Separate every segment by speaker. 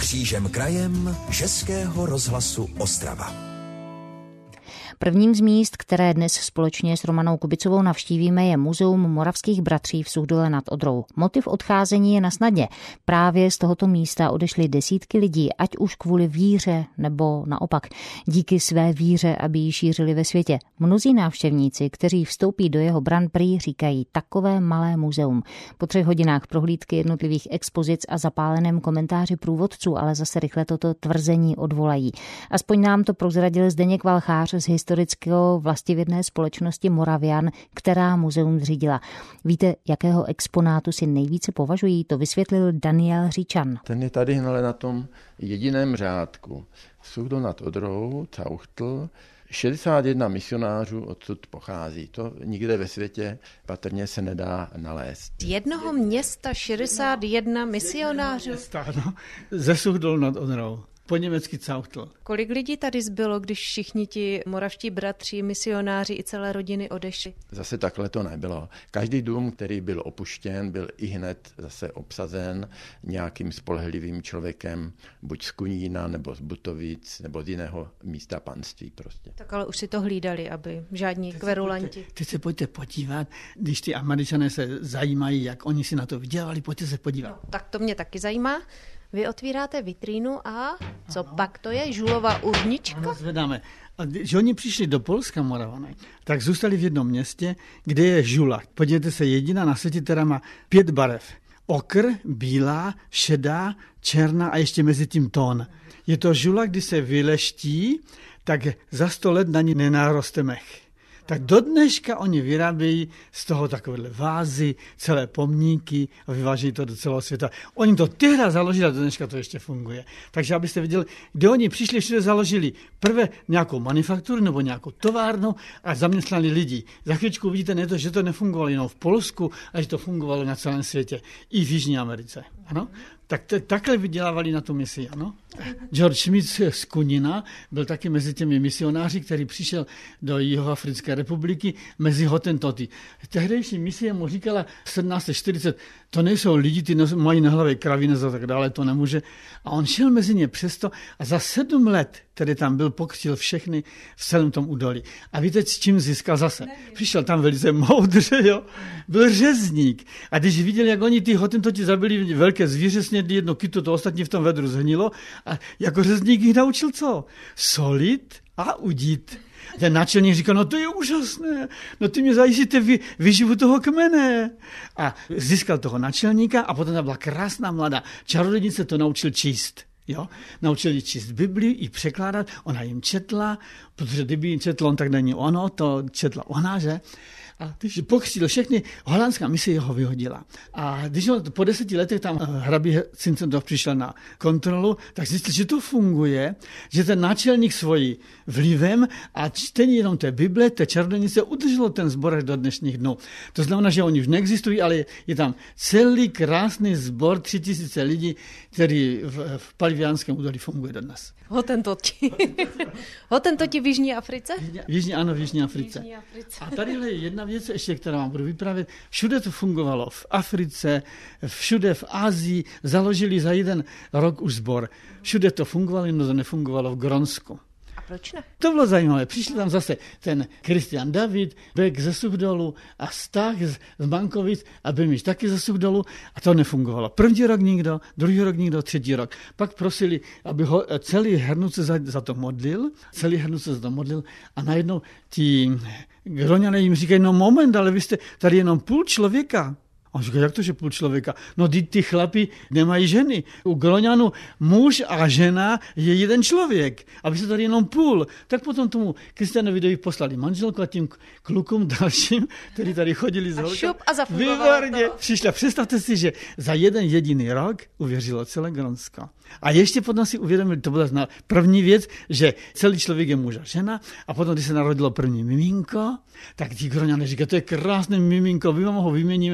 Speaker 1: Křížem krajem Českého rozhlasu Ostrava.
Speaker 2: Prvním z míst, které dnes společně s Romanou Kubicovou navštívíme, je Muzeum moravských bratří v Suchdole nad Odrou. Motiv odcházení je nasnadě. Právě z tohoto místa odešly desítky lidí, ať už kvůli víře, nebo naopak díky své víře, aby ji šířili ve světě. Mnozí návštěvníci, kteří vstoupí do jeho bran, prý říkají takové malé muzeum. Po 3 hodinách prohlídky jednotlivých expozic a zapáleném komentáři průvodců ale zase rychle toto tvrzení odvolají. Aspoň nám to prozradil Zdeněk Valchář z historického vlastivědné společnosti Moravian, která muzeum zřídila. Víte, jakého exponátu si nejvíce považují? To vysvětlil Daniel Říčan.
Speaker 3: Ten je tady na tom jediném řádku. Suchdol nad Odrou, Cauchtl, 61 misionářů odsud pochází. To nikde ve světě patrně se nedá nalézt.
Speaker 4: Z jednoho města 61 misionářů?
Speaker 5: Ze Suchdol nad Odrou. Po německy Cauchtl.
Speaker 4: Kolik lidí tady zbylo, když všichni ti moravští bratři, misionáři i celé rodiny odešli?
Speaker 3: Zase takhle to nebylo. Každý dům, který byl opuštěn, byl ihned zase obsazen nějakým spolehlivým člověkem, buď z Kunína, nebo z Butovic, nebo z jiného místa panství prostě.
Speaker 4: Tak ale už si to hlídali, aby žádní kverulanti.
Speaker 5: Teď se pojďte podívat, když ty Američané se zajímají, jak oni si na to vydělali, pojďte se podívat.
Speaker 4: No, tak to mě taky zajímá. Vy otvíráte vitrínu a co pak to je? Žulova urnička?
Speaker 5: Zvedáme. A když oni přišli do Polska, Moravané, tak zůstali v jednom městě, kde je žula. Podívejte se, jediná na světě, která má 5 barev. Okr, bílá, šedá, černá a ještě mezi tím tón. Je to žula, když se vyleští, tak za 100 let na ní nenároste mech. Tak do dneška oni vyrábějí z toho takovéhle vázy, celé pomníky a vyvážejí to do celého světa. Oni to tehdy založili a do dneška to ještě funguje. Takže abyste viděli, kde oni přišli, všude založili prvé nějakou manufakturu nebo nějakou továrnu a zaměstnali lidi. Za chvíličku vidíte, že to nefungovalo jenom v Polsku, ale že to fungovalo na celém světě. I v Jižní Americe. Ano? Tak takhle vydělávali na tu misi, ano? George Schmidt z Kunina byl taky mezi těmi misionáři, který přišel do Jihoafrické republiky mezi Hotentoty. Tehdejší misie mu říkala 1740, to nejsou lidi, ty mají na hlavě kraviny a tak dále, to nemůže. A on šel mezi ně přesto a za 7 let, který tam byl, pokřtil všechny v celém tom údolí. A víte, s čím získal zase? Přišel tam velice moudře, jo? Byl řezník. A když viděl, jak oni ty Hotentoti zabili velké zvíře, snědli jedno kytu, to ostatní v tom vedru zhnilo. A jako řezník jich naučil co? Solit a udít. Ten náčelník říkal, no to je úžasné, no ty mě zajistíte vyživu toho kmene. A získal toho náčelníka a potom tam byla krásná mladá čarodějnice, to naučil číst. Jo? Naučili číst Biblii i překládat, ona jim četla, protože kdyby jim četl on, tak není ono, to četla ona, že? A když pokřtil všechny, holandská misie ho vyhodila. A když po 10 letech tam hrabí Zinzendorf přišel na kontrolu, tak zjistil, že to funguje, že ten náčelník svojí vlivem a čtení jenom té Bible, té čarodějnice udrželo ten sbor až do dnešních dnů. To znamená, že oni už neexistují, ale je tam celý krásný sbor 3000 lidí, který v Paliviánském údolí funguje dodnes.
Speaker 4: Hotentoti v Jižní Africe?
Speaker 5: V Jižní Africe. A tadyhle je jedna věc ještě, kterou vám budu vyprávět. Všude to fungovalo. V Africe, všude v Asii založili za 1 rok už sbor. Všude to fungovalo, no to nefungovalo v Gronsku.
Speaker 4: A proč ne?
Speaker 5: To bylo zajímavé. Přišli tam zase ten Kristian David, Bek ze Suchdolu a Stach z Bankovic a Bemiš taky ze Suchdolu a to nefungovalo. 1. rok nikdo, 2. rok nikdo, 3. rok. Pak prosili, aby ho celý Hrnuce za to modlil a najednou ti Groňané jim říkají, no moment, ale vy jste tady jenom půl člověka. A on říká, jak to, že půl člověka? No ty chlapi nemají ženy. U Groňanů muž a žena je jeden člověk. A vy jste tady jenom půl. Tak potom tomu Kristianovi poslali manželku a tím klukům dalším, kteří tady chodili z holka.
Speaker 4: A zafungovalo to.
Speaker 5: Přišla. Představte si, že za 1 jediný rok uvěřilo celé Grónsko. A ještě potom si uvědomili, to byla první věc, že celý člověk je muž a žena a potom, když se narodilo první miminko, tak ti Groňané říkají, to je krásné miminko, my vám ho vyměníme za tu leň.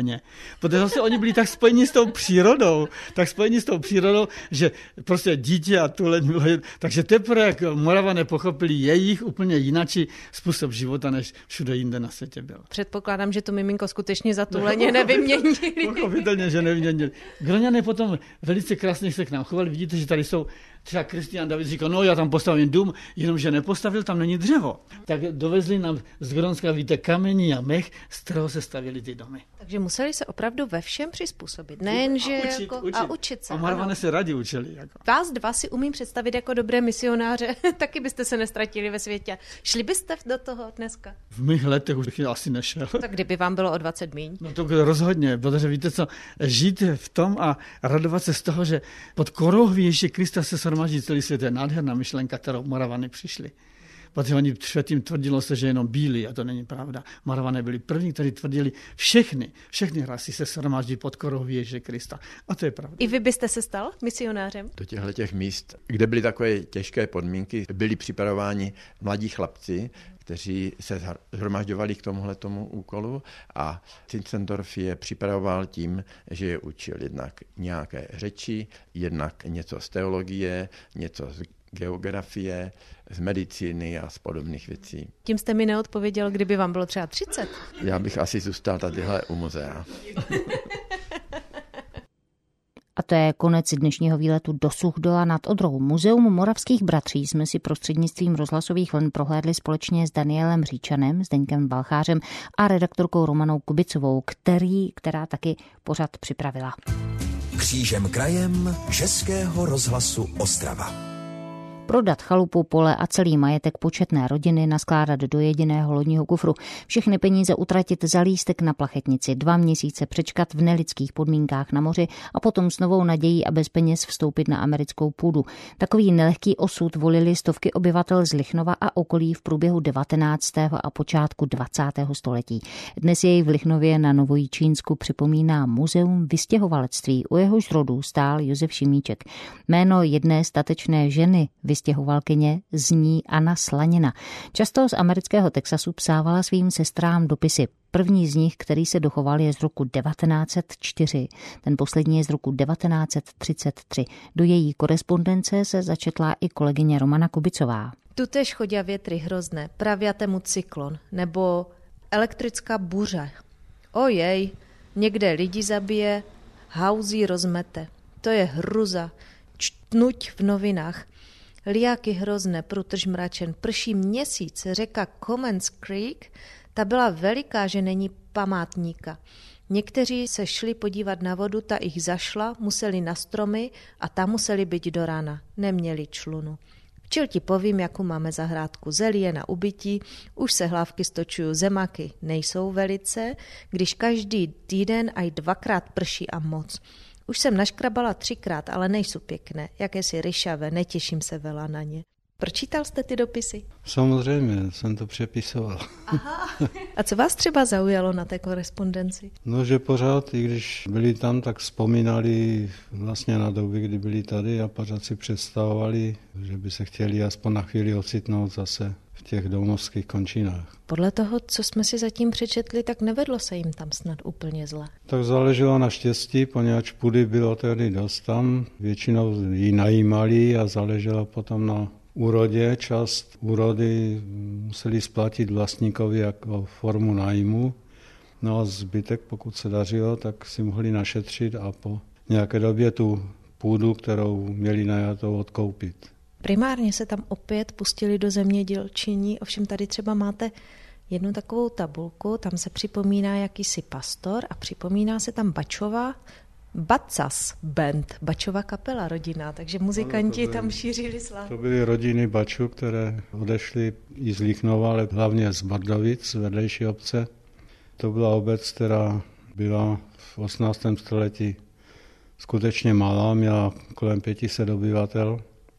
Speaker 5: úplně. Protože zase oni byli tak spojeni s tou přírodou, že prostě dítě a tuleň bylo. Takže teprve, jak Moravané pochopili jejich úplně jináčí způsob života, než všude jinde na světě byl.
Speaker 4: Předpokládám, že to miminko skutečně za tuleně nevyměnili.
Speaker 5: Pochopitelně, že nevyměnili. Groňané potom velice krásně se k nám chovali. Vidíte, že tady jsou třeba Kristián David říkal, no já tam postavím dům, jenomže nepostavil, tam není dřevo. Tak dovezli nám z Gronska, víte, kamení a mech, z kterého se stavěly ty domy.
Speaker 4: Takže museli se opravdu ve všem přizpůsobit, nejenže a učit se.
Speaker 5: A Moravané se rádi učili. Jako.
Speaker 4: Vás dva si umím představit jako dobré misionáře, taky byste se nestratili ve světě. Šli byste do toho dneska?
Speaker 5: V mých letech už asi nešel.
Speaker 4: Tak kdyby vám bylo o 20 míň?
Speaker 5: No to rozhodně, protože víte co, žít v tom a radovat se z toho, že pod korouhví Ježíše Krista se shromáždí celý svět, je nádherná myšlenka, kterou Moravané přišli. Protože oni předtím tvrdilo se, že jenom bílí, a to není pravda. Moravané byli první, kteří tvrdili, všechny rasy se shromáždí pod korouhví Ježíše Krista. A to je pravda.
Speaker 4: I vy byste se stal misionářem?
Speaker 3: Do těchto míst, kde byly takové těžké podmínky, byli připravováni mladí chlapci, kteří se shromažďovali k tomuhletomu úkolu a Zinzendorf je připravoval tím, že je učil jednak nějaké řeči, jednak něco z teologie, něco z geografie, z medicíny a z podobných věcí.
Speaker 4: Tím jste mi neodpověděl, kdyby vám bylo třeba 30.
Speaker 3: Já bych asi zůstal tadyhle u muzea.
Speaker 2: A to je konec dnešního výletu do Suchdola nad Odrou. Muzeum moravských bratří jsme si prostřednictvím rozhlasových vln prohlédli společně s Danielem Říčanem, Zdeňkem Valchářem a redaktorkou Romanou Kubicovou, která taky pořad připravila.
Speaker 1: Křížem krajem Českého rozhlasu Ostrava.
Speaker 2: Prodat chalupu, pole a celý majetek početné rodiny, naskládat do jediného lodního kufru, všechny peníze utratit za lístek na plachetnici, 2 měsíce přečkat v nelidských podmínkách na moři a potom s novou nadějí a bez peněz vstoupit na americkou půdu. Takový nelehký osud volili stovky obyvatel z Lichnova a okolí v průběhu 19. a počátku 20. století. Dnes jej v Lichnově na Novojičínsku připomíná Muzeum vystěhovalectví, u jehož rodu stál Josef Šimíček. Jméno jedné statečné ženy vystěhovalkyně zní Anna Slanina. Často z amerického Texasu psávala svým sestrám dopisy. První z nich, který se dochoval, je z roku 1904, ten poslední je z roku 1933. Do její korespondence se začetla i kolegyně Romana Kubicová.
Speaker 4: Tutéž chodí větry hrozné, praviatemu cyklon, nebo elektrická buře. Ojej, někde lidi zabije, hauzí rozmete. To je hruza, čtnuť v novinách. Liáky hrozné, průtrž mračen, prší měsíc, řeka Commons Creek, ta byla veliká, že není památníka. Někteří se šli podívat na vodu, ta jich zašla, museli na stromy a tam museli být do rána, neměli člunu. Včil ti povím, jakou máme zahrádku. Zelí je na ubytí, už se hlávky stočují, zemáky nejsou velice, když každý týden aj 2krát prší a moc. Už jsem naškrabala 3krát, ale nejsou pěkné, jakési ryšavé, netěším se vela na ně. Pročítal jste ty dopisy?
Speaker 6: Samozřejmě, jsem to přepisoval.
Speaker 4: Aha. A co vás třeba zaujalo na té korespondenci?
Speaker 6: No, že pořád, i když byli tam, tak vzpomínali vlastně na doby, kdy byli tady a pořád si představovali, že by se chtěli aspoň na chvíli ocitnout zase v těch domovských končinách.
Speaker 4: Podle toho, co jsme si zatím přečetli, tak nevedlo se jim tam snad úplně zle.
Speaker 6: Tak záleželo na štěstí, poněvadž půdy bylo tehdy dost tam, většinou ji najímali a záleželo potom na úrodě. Část úrody museli splatit vlastníkovi jako formu nájmu, no a zbytek, pokud se dařilo, tak si mohli našetřit a po nějaké době tu půdu, kterou měli najatou, odkoupit.
Speaker 4: Primárně se tam opět pustili do zemědělčení, ovšem tady třeba máte jednu takovou tabulku, tam se připomíná jakýsi pastor a připomíná se tam Bačova Bacas Band, Bačova kapela rodina, takže muzikanti tam šířili slávu.
Speaker 6: To byly rodiny Bačů, které odešly i z Lichnova, ale hlavně z Bardovic, z vedlejší obce. To byla obec, která byla v 18. století skutečně malá, měla kolem 500 obyvatel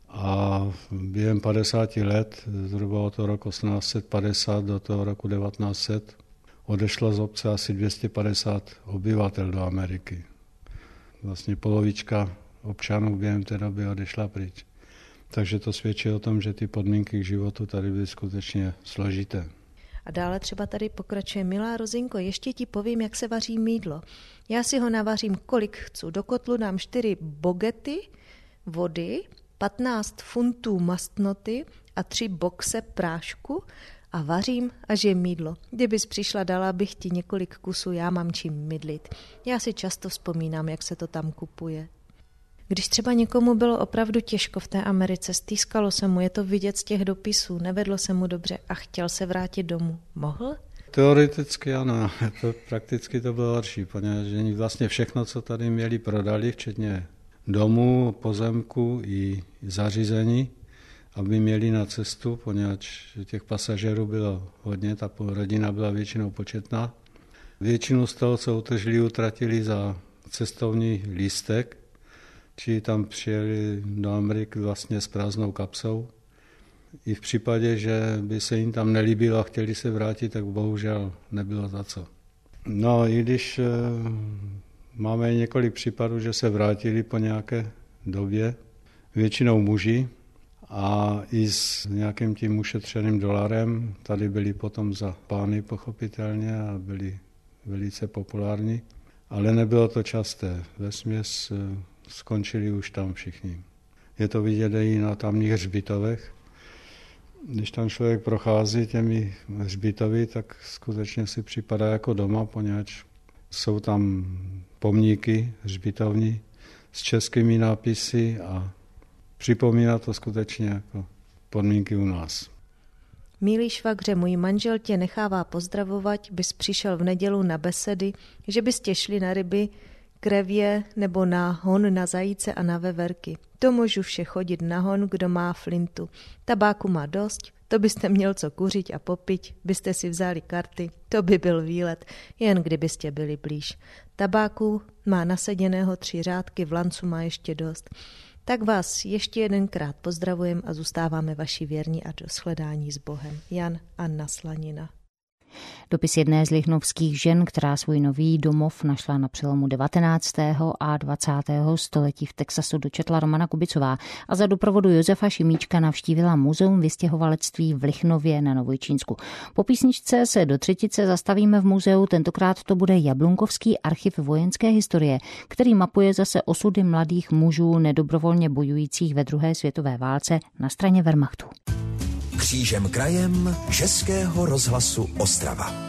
Speaker 6: a během 50 let, zhruba od toho roku 1850 do toho roku 1900, odešlo z obce asi 250 obyvatel do Ameriky. Vlastně polovička občanů během té doby odešla pryč. Takže to svědčí o tom, že ty podmínky k životu tady byly skutečně složité.
Speaker 4: A dále třeba tady pokračuje: milá Rozinko, ještě ti povím, jak se vaří mýdlo. Já si ho navařím, kolik chci. Do kotlu dám 4 bogety vody, 15 funtů mastnoty a 3 boxe prášku a vařím, až je mýdlo. Kdybys přišla, dala bych ti několik kusů, já mám čím mydlit. Já si často vzpomínám, jak se to tam kupuje. Když třeba někomu bylo opravdu těžko v té Americe, stýskalo se mu, je to vidět z těch dopisů, nevedlo se mu dobře a chtěl se vrátit domů, mohl?
Speaker 6: Teoreticky ano, prakticky to bylo horší, poněvadž vlastně všechno, co tady měli, prodali, včetně domu, pozemku i zařízení, aby měli na cestu, poněvadž těch pasažerů bylo hodně, ta rodina byla většinou početná. Většinu z toho, co utržili, utratili za cestovní lístek, či tam přijeli do Ameriky vlastně s prázdnou kapsou. I v případě, že by se jim tam nelíbilo a chtěli se vrátit, tak bohužel nebylo za co. No i když máme několik případů, že se vrátili po nějaké době, většinou muži, a i s nějakým tím ušetřeným dolarem, tady byli potom za pány pochopitelně a byli velice populární, ale nebylo to časté. Vesměs skončili už tam všichni. Je to vidět i na tamních hřbitovech. Když tam člověk prochází těmi hřbitovy, tak skutečně si připadá jako doma, poněvadž jsou tam pomníky hřbitovní s českými nápisy a připomíná to skutečně jako podmínky u nás.
Speaker 4: Milý švagře, můj manžel tě nechává pozdravovat, bys přišel v nedělu na besedy, že byste šli na ryby, krevě nebo na hon na zajíce a na veverky. To můžu vše chodit na hon, kdo má flintu. Tabáku má dost, to byste měl co kuřit a popit, byste si vzali karty, to by byl výlet, jen kdybyste byli blíž. Tabáku má naseděného 3 řádky, v lancu má ještě dost. Tak vás ještě jedenkrát pozdravujem a zůstáváme vaši věrní a do shledání s Bohem. Jan Anna Slanina.
Speaker 2: Dopis jedné z lichnovských žen, která svůj nový domov našla na přelomu 19. a 20. století v Texasu, dočetla Romana Kubicová a za doprovodu Josefa Šimíčka navštívila muzeum vystěhovalectví v Lichnově na Novojčínsku. Po písničce se do třetice zastavíme v muzeu, tentokrát to bude Jablunkovský archiv vojenské historie, který mapuje zase osudy mladých mužů nedobrovolně bojujících ve druhé světové válce na straně Wehrmachtu.
Speaker 1: Křížem krajem Českého rozhlasu Ostrava.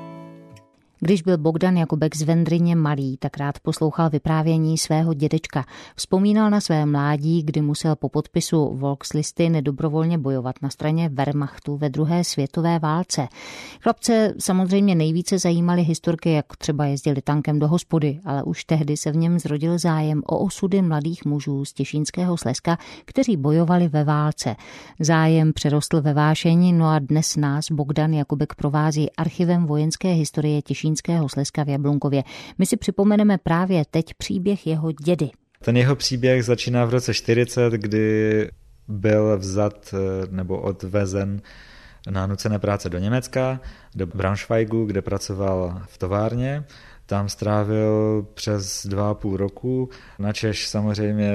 Speaker 2: Když byl Bogdan Jakubek z Vendryně malý, tak rád poslouchal vyprávění svého dědečka. Vzpomínal na své mládí, kdy musel po podpisu Volkslisty nedobrovolně bojovat na straně Wehrmachtu ve druhé světové válce. Chlapce samozřejmě nejvíce zajímaly historky, jak třeba jezdili tankem do hospody, ale už tehdy se v něm zrodil zájem o osudy mladých mužů z Těšínského Slezska, kteří bojovali ve válce. Zájem přerostl ve vášení, no a dnes nás Bogdan Jakubek provází archivem vojenské historie Těšínského Slezska v Jablunkově. My si připomeneme právě teď příběh jeho dědy.
Speaker 7: Ten jeho příběh začíná v roce 40, kdy byl vzat nebo odvezen na nucené práce do Německa, do Braunschweigu, kde pracoval v továrně. Tam strávil přes 2,5 roku. Načež samozřejmě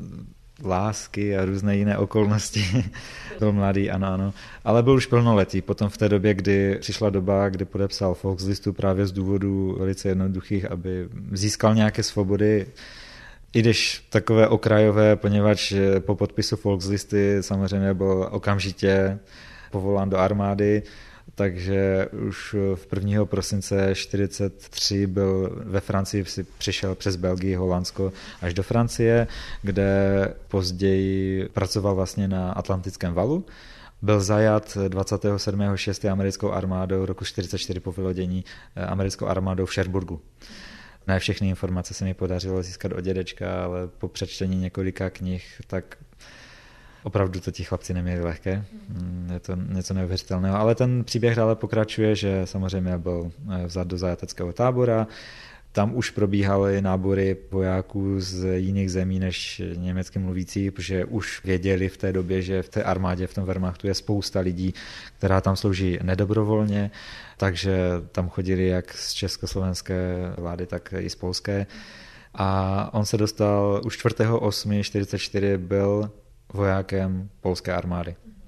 Speaker 7: lásky a různé jiné okolnosti. Byl mladý, ano. Ale byl už plnoletý. Potom v té době, kdy přišla doba, kdy podepsal Volkslistu právě z důvodů velice jednoduchých, aby získal nějaké svobody, i když takové okrajové, poněvadž po podpisu Volkslisty samozřejmě byl okamžitě povolán do armády, takže už v 1. prosince 1943 byl ve Francii, přišel přes Belgii, Holandsko až do Francie, kde později pracoval vlastně na Atlantickém valu. Byl zajat 27.6. americkou armádou roku 1944 po vylodění americkou armádou v Cherbourgu. Ne všechny informace se mi podařilo získat od dědečka, ale po přečtení několika knih, tak opravdu to ti chlapci neměli lehké, je to něco neuvěřitelného, ale ten příběh dále pokračuje, že samozřejmě byl vzat do zajateckého tábora, tam už probíhaly nábory vojáků z jiných zemí než německy mluvící, protože už věděli v té době, že v té armádě, v tom Wehrmachtu je spousta lidí, která tam slouží nedobrovolně, takže tam chodili jak z československé vlády, tak i z polské. A on se dostal už 4.8.1944 byl vojákem polské armády.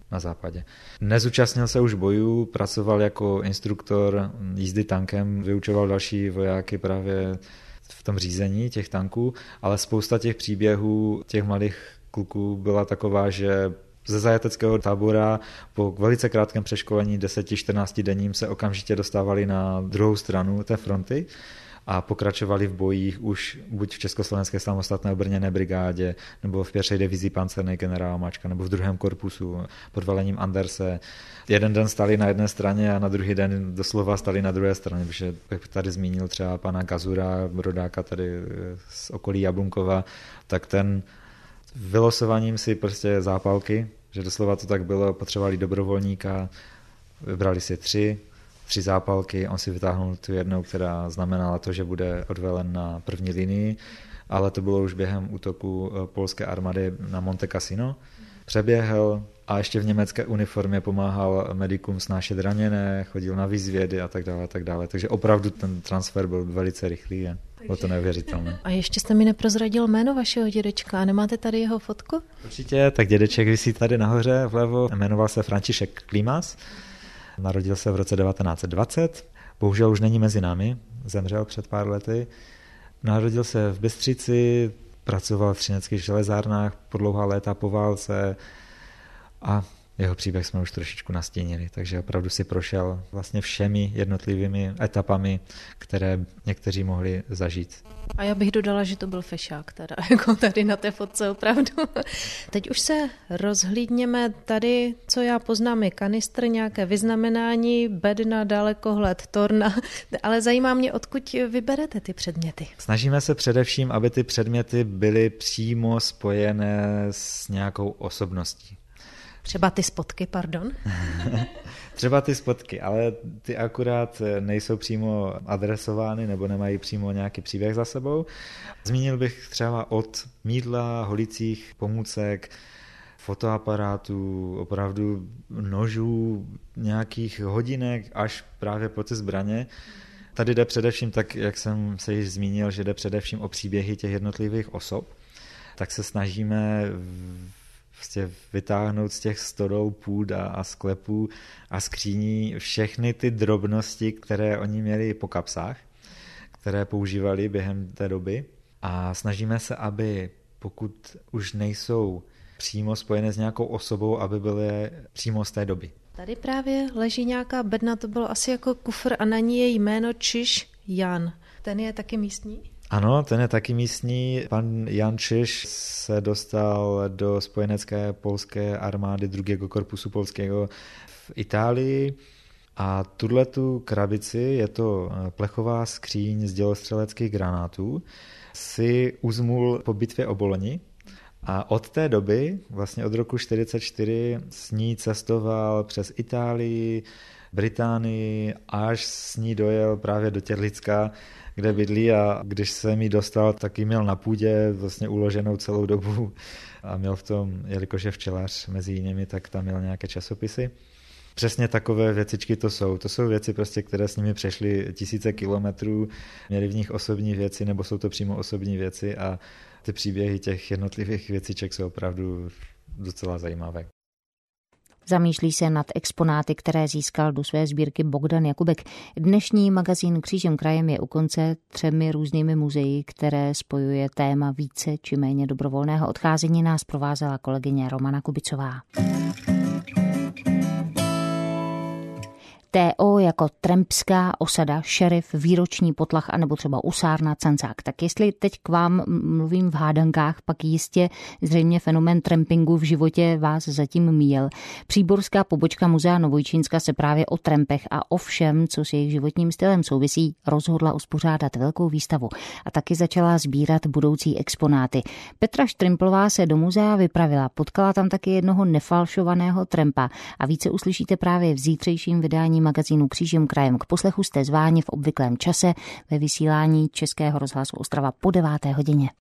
Speaker 7: na západě. Nezúčastnil se už bojů, pracoval jako instruktor jízdy tankem, vyučoval další vojáky právě v tom řízení těch tanků, ale spousta těch příběhů těch mladých kluků byla taková, že ze zajateckého tábora po velice krátkém přeškolení 10-14 denním se okamžitě dostávali na druhou stranu té fronty a pokračovali v bojích už buď v Československé samostatné obrněné brigádě, nebo v 1. divizi pancerné generála Mačka, nebo v 2. korpusu pod velením Anderse. Jeden den stali na jedné straně a na druhý den doslova stali na druhé straně, protože tady zmínil třeba pana Gazura, rodáka tady z okolí Jablunkova, tak ten vylosováním si prostě zápalky, že doslova to tak bylo, potřebovali dobrovolníka, vybrali si 3 zápalky, on si vytáhnul tu jednou, která znamenala to, že bude odvelen na první linii, ale to bylo už během útoku polské armády na Monte Cassino. Přeběhl a ještě v německé uniformě pomáhal medikům snášet raněné, chodil na výzvědy a tak dále. Takže opravdu ten transfer byl velice rychlý a bylo to neuvěřitelné.
Speaker 4: A ještě jste mi neprozradil jméno vašeho dědečka a nemáte tady jeho fotku?
Speaker 7: Určitě, tak dědeček visí tady nahoře vlevo, jmenoval se František Klímas, narodil se v roce 1920, bohužel už není mezi námi, zemřel před pár lety. Narodil se v Bystřici, pracoval v třineckých železárnách po dlouhá léta po válce a jeho příběh jsme už trošičku nastínili, takže opravdu si prošel vlastně všemi jednotlivými etapami, které někteří mohli zažít.
Speaker 4: A já bych dodala, že to byl fešák teda, jako tady na té fotce opravdu. Teď už se rozhlídněme tady, co já poznám, je kanistr, nějaké vyznamenání, bedna, dalekohled, torna, ale zajímá mě, odkud vyberete ty předměty.
Speaker 7: Snažíme se především, aby ty předměty byly přímo spojené s nějakou osobností.
Speaker 4: Třeba ty spotky, pardon.
Speaker 7: Třeba ty spotky, ale ty akurát nejsou přímo adresovány nebo nemají přímo nějaký příběh za sebou. Zmínil bych třeba od mýdla, holicích pomůcek, fotoaparátů, opravdu nožů, nějakých hodinek až právě po ty zbraně. Tady jde především, tak jak jsem se již zmínil, že jde především o příběhy těch jednotlivých osob, tak se snažíme prostě vytáhnout z těch stodol, půd a sklepů a skříní všechny ty drobnosti, které oni měli po kapsách, které používali během té doby. A snažíme se, aby pokud už nejsou přímo spojené s nějakou osobou, aby byly přímo z té doby.
Speaker 4: Tady právě leží nějaká bedna, to bylo asi jako kufr a na ní je jméno Čiž Jan. Ten je taky místní?
Speaker 7: Ano, ten je taky místní. Pan Jan Čiž se dostal do spojenecké polské armády 2. korpusu polského v Itálii a tuhletu krabici, je to plechová skříň z dělostřeleckých granátů, si uzmul po bitvě o Boloni a od té doby, vlastně od roku 1944, s ní cestoval přes Itálii, Británii, až s ní dojel právě do Těrlicka, kde bydlí a když se mi dostal, tak ji měl na půdě vlastně uloženou celou dobu a měl v tom, jelikož je včelař mezi jinými, tak tam měl nějaké časopisy. Přesně takové věcičky to jsou. To jsou věci, prostě, které s nimi přešly tisíce kilometrů, měli v nich osobní věci, nebo jsou to přímo osobní věci a ty příběhy těch jednotlivých věciček jsou opravdu docela zajímavé.
Speaker 2: Zamýšlí se nad exponáty, které získal do své sbírky Bogdan Jakubek. Dnešní magazín Křížem krajem je u konce 3 různými muzeji, které spojuje téma více či méně dobrovolného odcházení. Nás provázela kolegyně Romana Kubicová. TO jako trampská osada, šerif, výroční potlach anebo třeba usárna, cancák. Tak jestli teď k vám mluvím v hádankách, pak jistě zřejmě fenomén trampingu v životě vás zatím míjel. Příborská pobočka Muzea Novojčínska se právě o trampech a o všem, co s jejich životním stylem souvisí, rozhodla uspořádat velkou výstavu a taky začala sbírat budoucí exponáty. Petra Štrimplová se do muzea vypravila, potkala tam taky jednoho nefalšovaného trampa a více uslyšíte právě v zítřejším vydání magazínu Křížem krajem. K poslechu jste zváni v obvyklém čase ve vysílání Českého rozhlasu Ostrava po 9. hodině.